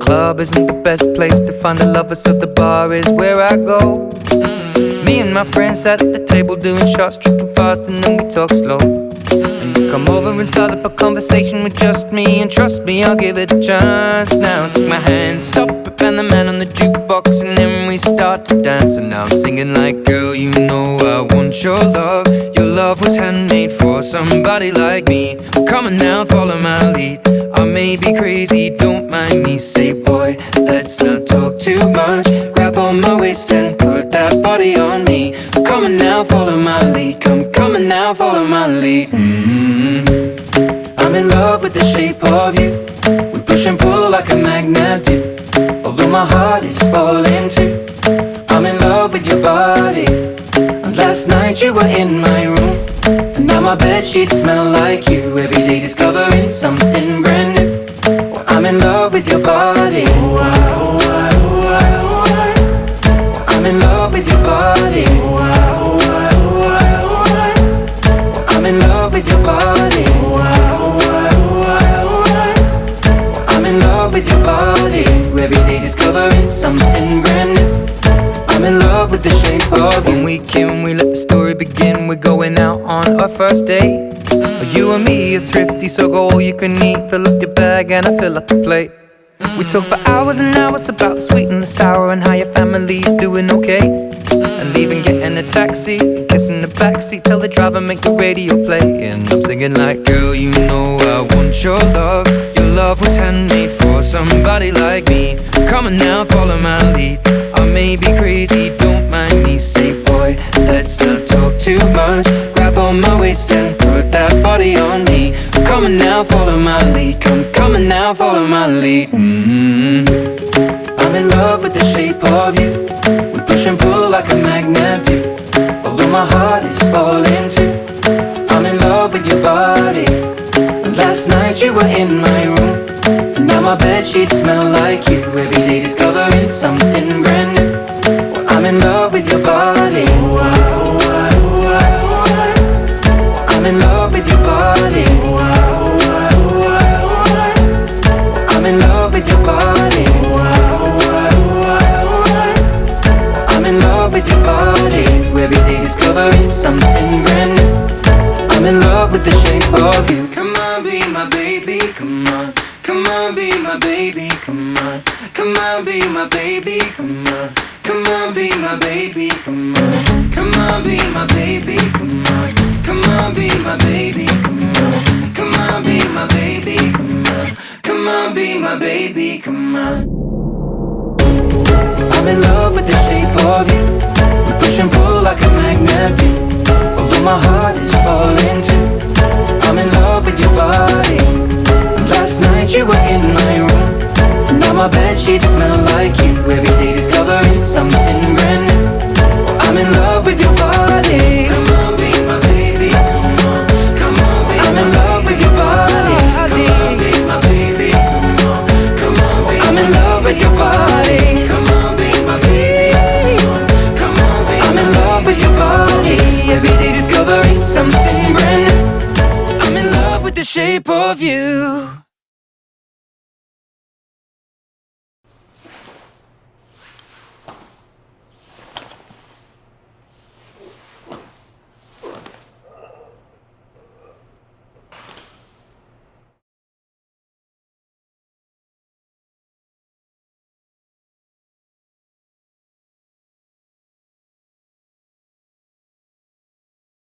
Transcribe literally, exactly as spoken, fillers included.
club isn't the best place to find a lover, so the bar is where I go. mm. Me and my friends sat at the table doing shots, tripping fast, and then we talk slow. And you come over and start up a conversation with just me, and trust me, I'll give it a chance. Now take my hand, stop it, and the man on the jukebox, and then we start to dance. And now I'm singing like, girl, you know I want your love. Your love was handmade for somebody like me. Come on now, follow my lead. I may be crazy, don't mind me. Say, boy, let's not talk too much. Grab on my waist and put that body on me. Come on now, follow my lead. Come, come on now, follow my lead. mm-hmm. I'm in love with the shape of you. We push and pull like a magnet do. Although my heart is falling too, I'm in love with your body. And last night you were in my room, and now my bedsheets smell like you. Every day discovering something brand new. Well, I'm in love with your body. Oh, I, oh, I, oh, I, oh, I. Well, I'm in love with your body. Oh, I, oh, I, oh, I, oh, I. Well, I'm in love with your body. Oh, I, oh, I, oh, I, oh, I. Well, I'm in love with your body. Every day discovering something brand new. I'm in love with the shape of you. When we can, we let the story begin. We're going out on our first date. mm. You and me are thrifty, so go all you can eat. Fill up your bag and I fill up the plate. mm. We talk for hours and hours about the sweet and the sour, and how your family's doing okay. mm. And leaving, getting a taxi, kissing the backseat, tell the driver make the radio play. And I'm singing like, girl, you know I want your love. Your love was handmade for somebody like me. Come on now, follow my lead. I may be crazy, don't mind me. Say, boy, let's not talk too much. Grab on my waist and put that body on me. Come on now, follow my lead. Come, come on now, follow my lead. mm-hmm. I'm in love with the shape of you. We push and pull like a magnet do. Although my heart is falling too, I'm in love with your body. And last night you were in my room, and now my bedsheets smell like you. Every day discovering something brand new. Well, I'm in love with your body. Oh, I, oh, I, oh, I, oh, I. Well, I'm in love with your body. Oh, I, oh, I, oh, I, oh, I. Well, I'm in love with your body. Oh, I, oh, I, oh, I, oh, I. Well, I'm in love with your body. Every day discovering something brand new. I'm in love with the shape of you. Come on, be my baby, come on. Come on, be my baby, come on. Come on, be my baby, come on. Come on, be my baby, come on. Come on, be my baby, come on. Come on, be my baby, come on. Come on, be my baby, come on. Come on, be my baby, come on. I'm in love with the shape of you. We push and pull like a magnet do. Although my heart is falling too, I'm in love with your body. Last night you were in my room, and now my bedsheets smell like you. Every day discovering something brand new. Well, I'm in love with your body. Come on, be my baby, come on. Come on, be I'm in love with your body. Come on, be my baby, come on. Come on, be I'm in love with your body. Come on, be my baby, come on. Come on, be I'm in love with your body. Every day discovering something brand new. I'm in love with the shape of you.